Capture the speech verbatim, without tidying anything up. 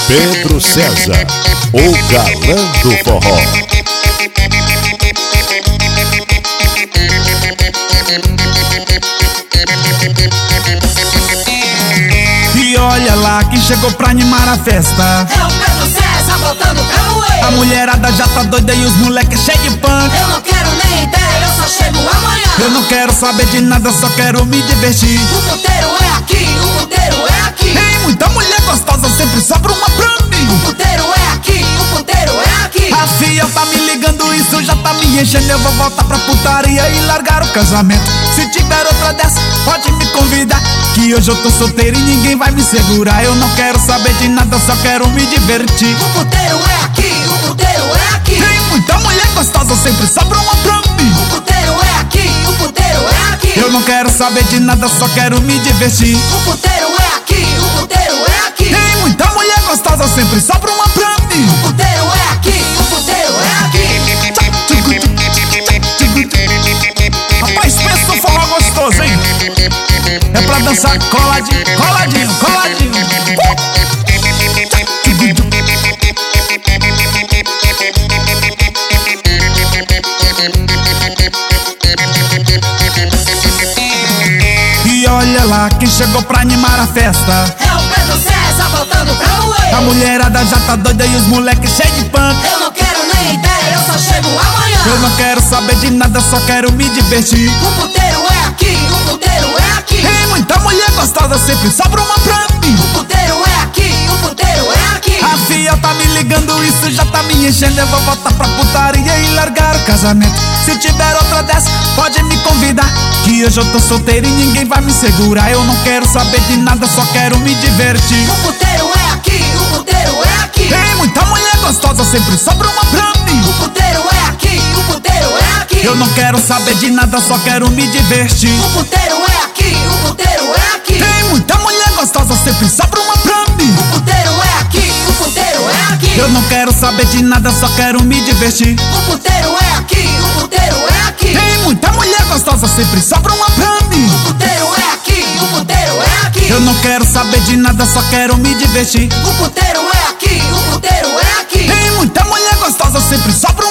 Pedro César, o galã do forró. E olha lá quem chegou pra animar a festa. É o Pedro César botando capoeira. A mulherada já tá doida e os moleques cheios de punk. Eu não quero nem ideia, eu só chego amanhã. Eu não quero saber de nada, só quero me divertir. O puteiro é aqui, o puteiro é aqui. Tem muita mulher gostosa, sempre sobra uma pra mim. O puteiro é aqui, o puteiro é aqui. A Fia tá me ligando, isso já tá me enchendo. Eu vou voltar pra putaria e largar o casamento. Se tiver outra dessa, pode me convidar, que hoje eu tô solteiro e ninguém vai me segurar. Eu não quero saber de nada, só quero me divertir. O puteiro é aqui, o puteiro é aqui. Tem muita mulher gostosa, sempre sobra uma pra mim. O puteiro é aqui, o puteiro é aqui. Eu não quero saber de nada, só quero me divertir. O puteiro é aqui, o puteiro é aqui. Tem muita mulher gostosa, sempre sobra uma pra mim. O puteiro é aqui, o puteiro é aqui. Rapaz, pensa no forró gostoso, hein? É pra dançar coladinho, coladinho, coladinho. E olha lá quem chegou pra animar a festa. É o Pedro César botando capoeira. A mulherada já tá doida e os moleques cheios de punk. Eu não quero nem ideia, eu só chego amanhã. Eu não quero saber de nada, só quero me divertir. O puteiro é aqui, o puteiro é aqui. Tem muita mulher gostosa, sempre sobra uma pra mim. O puteiro é aqui, o puteiro é aqui. A Fia tá me ligando, isso já tá me enchendo. Eu vou voltar pra putaria e largar o casamento. Se tiver outra dessa, pode me convidar, que hoje eu tô solteiro e ninguém vai me segurar. Eu não quero saber de nada, só quero me divertir. O puteiro é aqui, o puteiro é aqui. Tem muita mulher gostosa, sempre sobra uma pra mim. O puteiro é aqui, o puteiro é aqui. Eu não quero saber de nada, só quero me divertir. O puteiro é aqui, o puteiro é aqui. Tem muita mulher gostosa, sempre sobra uma pra mim. O puteiro é aqui, o puteiro é aqui. Eu não quero saber de nada, só quero me divertir. O puteiro é aqui, o puteiro é aqui. Tem muita mulher gostosa, sempre sobra uma pra mim. O puteiro é aqui, o puteiro é aqui. Eu não quero saber de nada, só quero me divertir. O puteiro é aqui, o puteiro é aqui. Tem muita mulher gostosa, sempre sobra